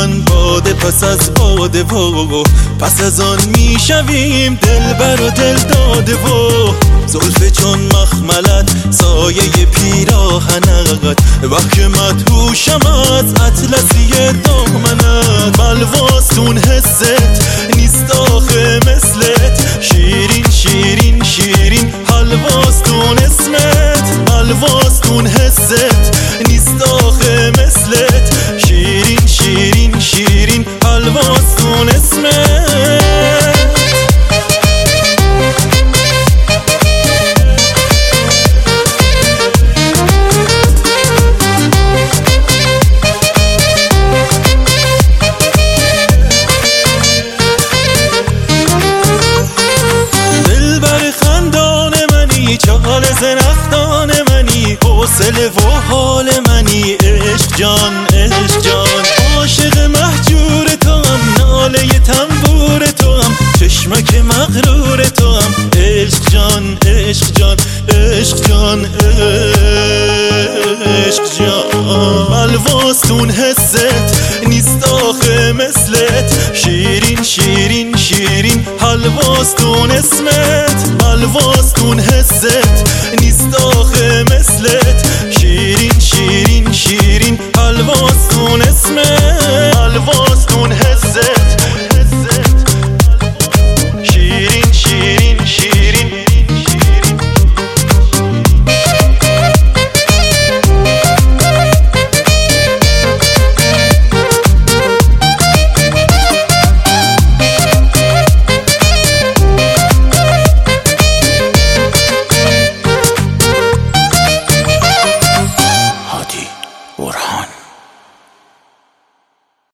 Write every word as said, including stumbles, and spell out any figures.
من باده پس از باده و پس از آن میشویم دلبر و دل داده و زلف چون مخملت سایه پیراهنت وقت مدهوشم از اطلسی دامنت بلواستون حست نیست آخه مثلت شیرین شیرین شیرین حلواستون اسمت بلواستون حست نیست آخه مثلت شیرین شیرین شیرین حلواستون اسمت چال زنختان منی حوصله و حال منی عشق جان عشق جان عاشق محجور تو هم ناله تنبور تو هم چشمک مغرور تو هم عشق جان عشق جان عشق جان عشق جان بلواستون حست نیست آخه مثلت شیرین شیرین شیرین حلواستون اسمت بلواستون حست نیست آخه